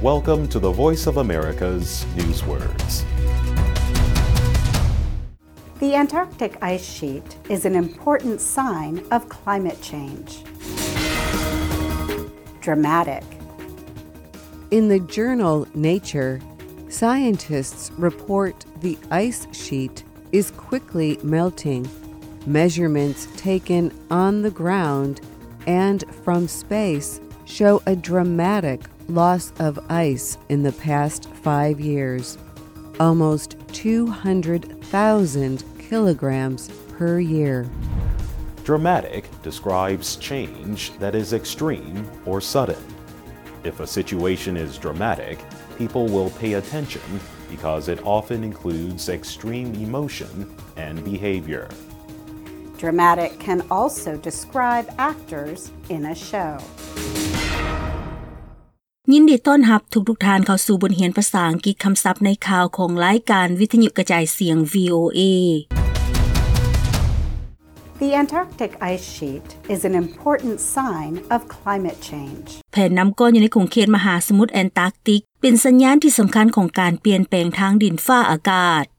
Welcome to the Voice of America's Newswords. The Antarctic ice sheet is an important sign of climate change. Dramatic. In the journal Nature, scientists report the ice sheet is quickly melting. Measurements taken on the ground and from space show a dramatic loss of ice in the past 5 years, almost 200,000 kilograms per year. Dramatic describes change that is extreme or sudden. If a situation is dramatic, people will pay attention because it often includes extreme emotion and behavior. Dramatic can also describe actors in a show. ยินดีต้อนรับทุกท่านเข้าสู่บทเรียนภาษาอังกฤษคำศัพท์ในข่าวของรายการวิทยุกระจายเสียง VOA. The Antarctic ice sheet is an important sign of climate change. แผ่นน้ำก้อนอยู่ในขอบเขตมหาสมุทรแอนตาร์กติกเป็นสัญญาณที่สำคัญของการเปลี่ยนแปลงทางดินฟ้าอากาศ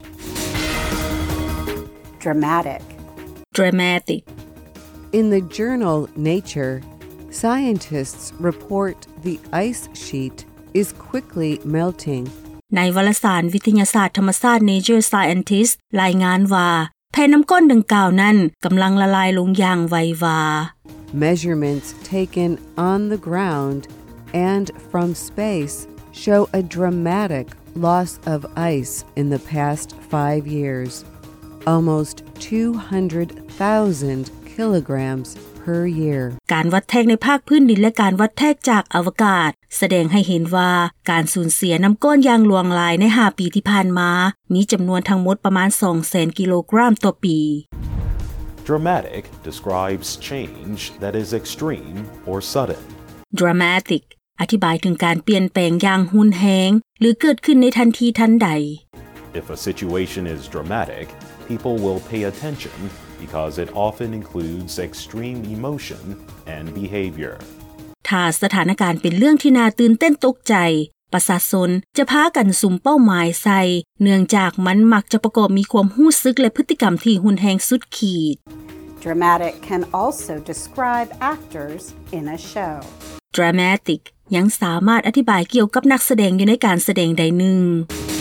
Dramatic. In the journal Nature, scientists report the ice sheet is quickly melting. ในวารสารวิทยาศาสตร์ธรรมชาติ Nature Scientist รายงานว่าแผ่นน้ำก้อนดังกล่าวนั้นกำลังละลายลงอย่างไววา Measurements taken on the ground and from space show a dramatic loss of ice in the past 5 years, almost 200,000 kilograms per year. การวัดแทกในภาคพื้นดินและการวัดแทกจากอวกาศแสดงให้เห็นว่าการสูญเสียน้ำก้อนอย่างหลวงหลายใน5 ปีที่ผ่านมามีจำนวนทั้งหมดประมาณ 200,000 กิโลกรัมต่อปี Dramatic describes change that is extreme or sudden. Dramatic อธิบายถึงการเปลี่ยนแปลงอย่างรุนแรงหรือเกิดขึ้นในทันทีทันใด If a situation is dramatic, people will pay attention because it often includes extreme emotion and behavior. ถ้าสถานการณ์เป็นเรื่องที่น่าตื่นเต้นตกใจประชาชนจะพากันสุ่มเป้าหมายใส่เนื่องจากมันมักจะประกอบมีความรู้สึกและพฤติกรรมที่รุนแรงสุดขีด Dramatic can also describe actors in a show. Dramatic ยังสามารถอธิบายเกี่ยวกับนักแสดงอยู่ในการแสดงใดหนึ่ง